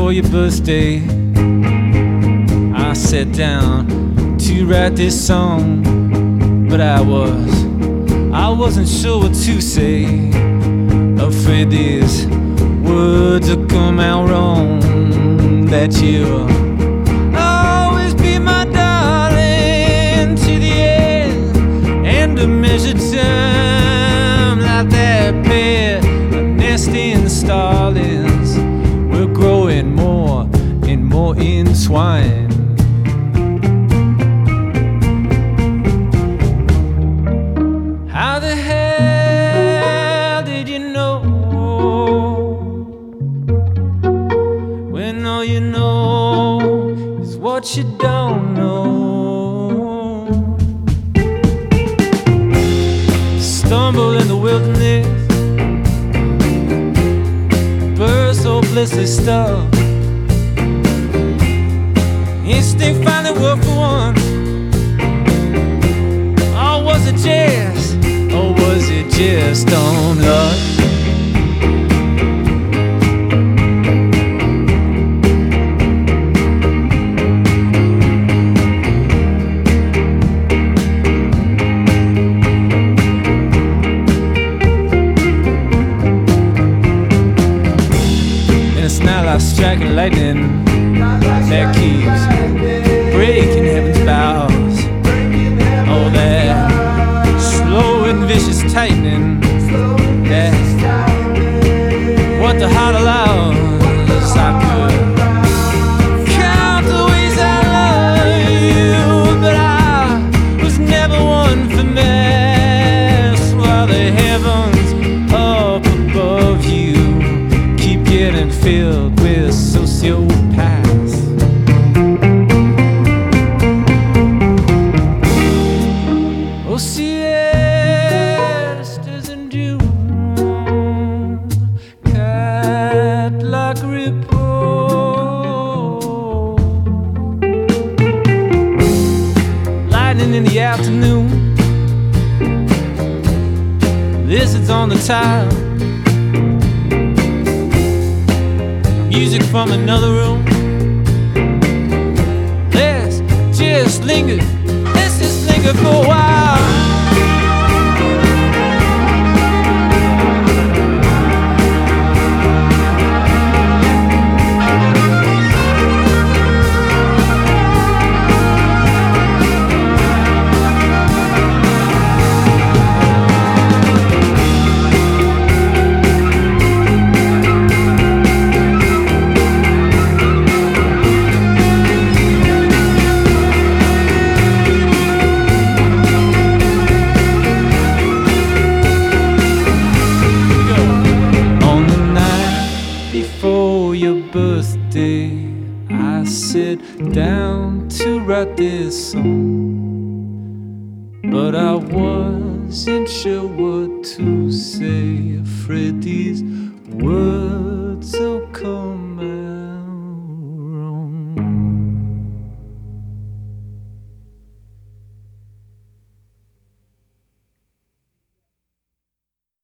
before your birthday, I sat down to write this song, but I wasn't sure what to say. Afraid these words will come out wrong. That you'll always be my darling to the end, and to measure time like that pair of nesting starlings. We're growing more and more entwined. How the hell did you know when all you know is what you don't know? Stumble in the wilderness, birds so blissfully stuck. Instinct finally worked for once. Or was it just on luck? And it's not like striking lightning that keeps breaking heaven's bows. Oh, that slow and vicious tightening, that's what the heart allows. I could count the ways I love you, but I was never one for mess. While the heavens up above you keep getting filled with sociopaths. Oh, siestas and June, cat-like repose, lightning in the afternoon, lizards on the tile, music from another room. Let's just linger for a while. Before your birthday, I sat down to write this song, but I wasn't sure what to say. Afraid these words will come out